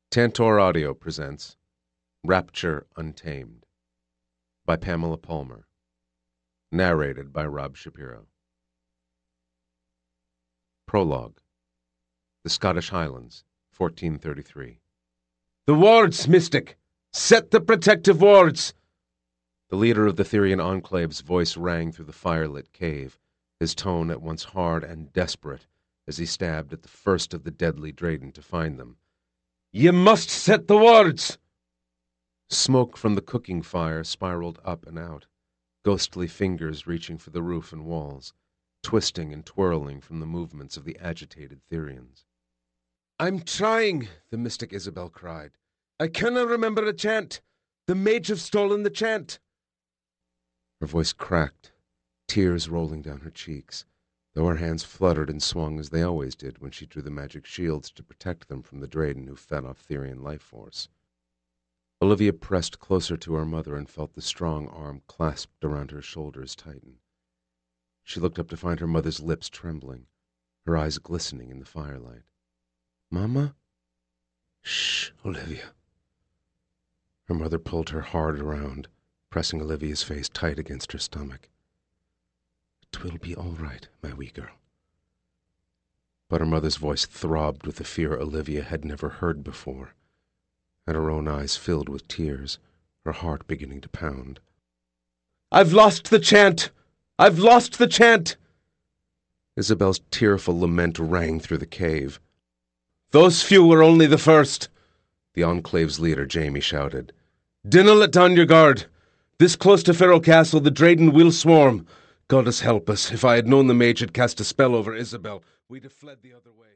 Tantor Audio presents Rapture Untamed by Pamela Palmer. Narrated by Rob Shapiro. Prologue. The Scottish Highlands, 1433. "The wards, Mystic! Set the protective wards!" The leader of the Therian Enclave's voice rang through the firelit cave, his tone at once hard and desperate as he stabbed at the first of the deadly Drayden to find them. "Ye must set the wards!" Smoke from the cooking fire spiraled up and out, ghostly fingers reaching for the roof and walls, twisting and twirling from the movements of the agitated Therians. "I'm trying," the mystic Isabel cried. "I cannot remember a chant. The mage have stolen the chant." Her voice cracked, tears rolling down her cheeks, though her hands fluttered and swung as they always did when she drew the magic shields to protect them from the Drayden who fed off Therian life force. Olivia pressed closer to her mother and felt the strong arm clasped around her shoulders tighten. She looked up to find her mother's lips trembling, her eyes glistening in the firelight. "Mama?" "Shh, Olivia." Her mother pulled her hard around, pressing Olivia's face tight against her stomach. "'Twill be all right, my wee girl." But her mother's voice throbbed with a fear Olivia had never heard before, and her own eyes filled with tears, her heart beginning to pound. "I've lost the chant! I've lost the chant!" Isabel's tearful lament rang through the cave. "Those few were only the first," the Enclave's leader, Jamie, shouted. "Dinna let down your guard. This close to Ferro Castle, the Drayden will swarm. Goddess help us, if I had known the mage had cast a spell over Isabel, we'd have fled the other way."